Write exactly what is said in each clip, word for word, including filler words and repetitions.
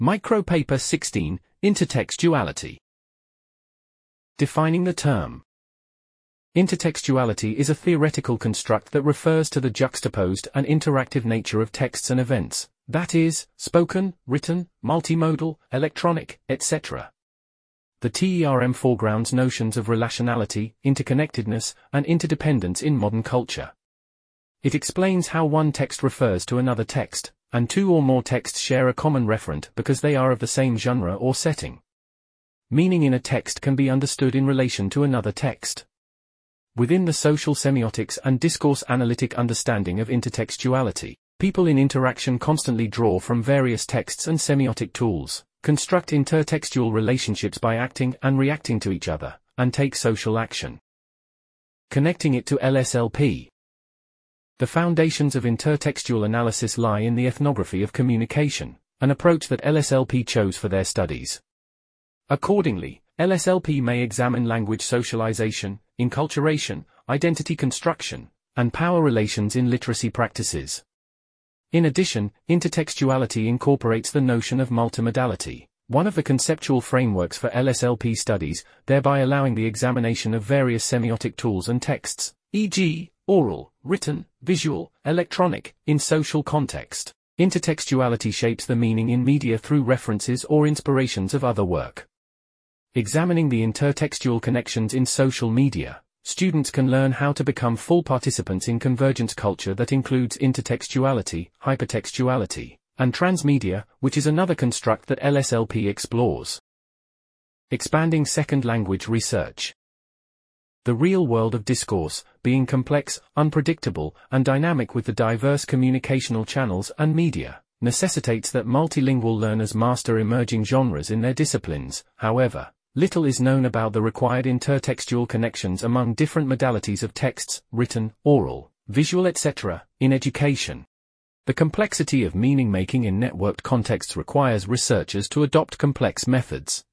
Micropaper sixteen, Intertextuality. Defining the term. Intertextuality is a theoretical construct that refers to the juxtaposed and interactive nature of texts and events, that is, spoken, written, multimodal, electronic, et cetera. The term foregrounds notions of relationality, interconnectedness, and interdependence in modern culture. It explains how one text refers to another text, and two or more texts share a common referent because they are of the same genre or setting. Meaning in a text can be understood in relation to another text. Within the social semiotics and discourse analytic understanding of intertextuality, people in interaction constantly draw from various texts and semiotic tools, construct intertextual relationships by acting and reacting to each other, and take social action. Connecting it to L S L P. The foundations of intertextual analysis lie in the ethnography of communication, an approach that L S L P chose for their studies. Accordingly, L S L P may examine language socialization, enculturation, identity construction, and power relations in literacy practices. In addition, intertextuality incorporates the notion of multimodality, one of the conceptual frameworks for L S L P studies, thereby allowing the examination of various semiotic tools and texts, for example, oral, written, visual, electronic, in social context. Intertextuality shapes the meaning in media through references or inspirations of other work. Examining the intertextual connections in social media, students can learn how to become full participants in convergence culture that includes intertextuality, hypertextuality, and transmedia, which is another construct that L S L P explores. Expanding second language research. The real world of discourse, being complex, unpredictable, and dynamic with the diverse communicational channels and media, necessitates that multilingual learners master emerging genres in their disciplines. However, little is known about the required intertextual connections among different modalities of texts, written, oral, visual, et cetera, in education. The complexity of meaning-making in networked contexts requires researchers to adopt complex methods.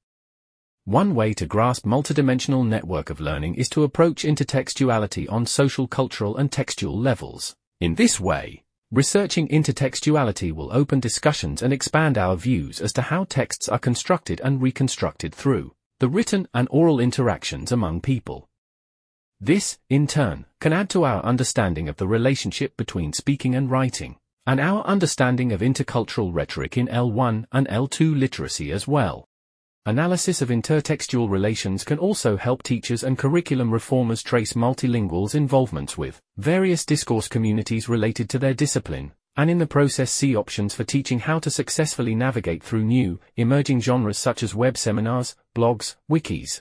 One way to grasp multidimensional network of learning is to approach intertextuality on social, cultural, and textual levels. In this way, researching intertextuality will open discussions and expand our views as to how texts are constructed and reconstructed through the written and oral interactions among people. This, in turn, can add to our understanding of the relationship between speaking and writing, and our understanding of intercultural rhetoric in L one and L two literacy as well. Analysis of intertextual relations can also help teachers and curriculum reformers trace multilinguals' involvements with various discourse communities related to their discipline, and in the process see options for teaching how to successfully navigate through new, emerging genres such as web seminars, blogs, wikis,